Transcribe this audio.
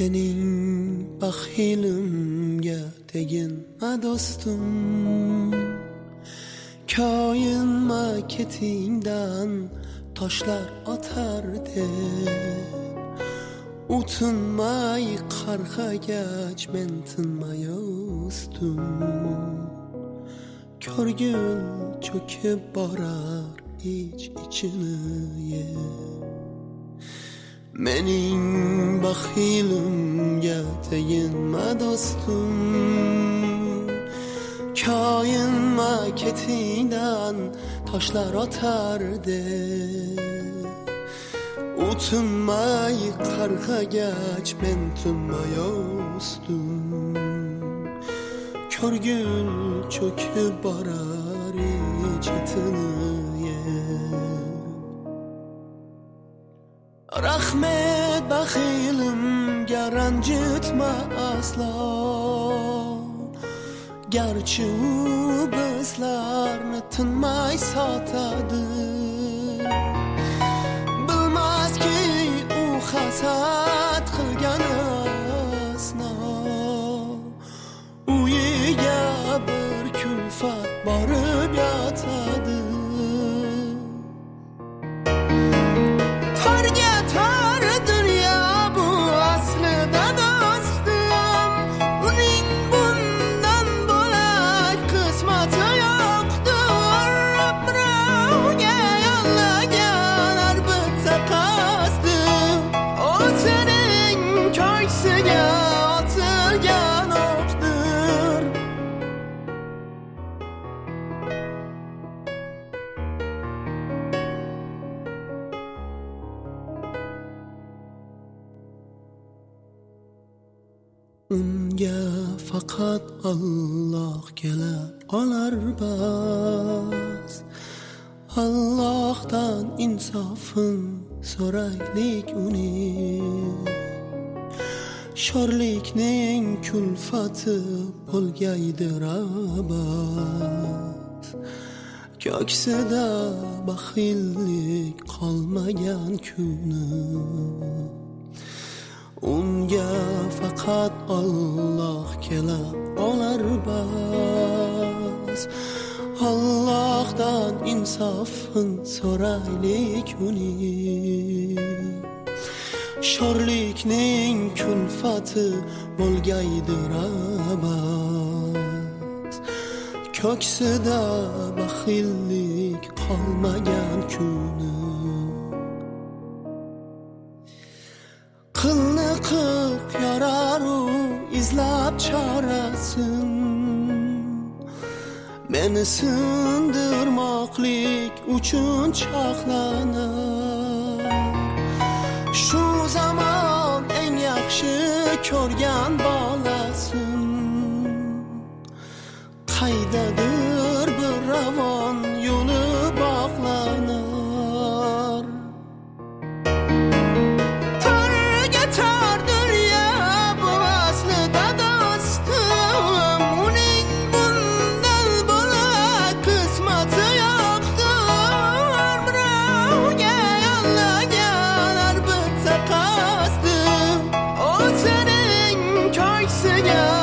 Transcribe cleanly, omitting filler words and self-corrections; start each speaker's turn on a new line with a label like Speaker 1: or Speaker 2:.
Speaker 1: Mening baxilimga teginma do'stim, koyinma ketingdan toshlar otar deb. Utinmay qarg'agach men tinmay o'sdim, ko'rgul cho'kib borar ich-ichini. Mening baxilimga teginma do'stim, koyinma ketingdan toshlar otar deb. Utinmay qarg'agach men tinmay o'sdim, ko'rgul cho'kib borar ich-ichini. Rahmet baxilimga ranjitma aslo, garchi u bizlarni tinmay sotadi. Bilmaski u hasad qilgan asno, uyiga bir kulfat borib yotadi. Unga faqat Alloh kela olar bas. Allohdan insofin so'raylik uning, sho'rlikning kulfati bo'lgaydir abas. Ko'ksida baxillik qolmagan kuni, unga faqat Alloh kela olar bas. Allohdan insofin so'raylik uning, sho'rlikning kulfati bo'lgaydir abas. Ko'ksida baxillik qolmagan kuni, qilni qirq yoraru izlab chorasin. Meni sindirmoqlik uchun choqlanar. Shu zamon eng yaxshi ko'rgan bolasin. Qaydadir bir ravon yo'li bog'lanar.
Speaker 2: Sing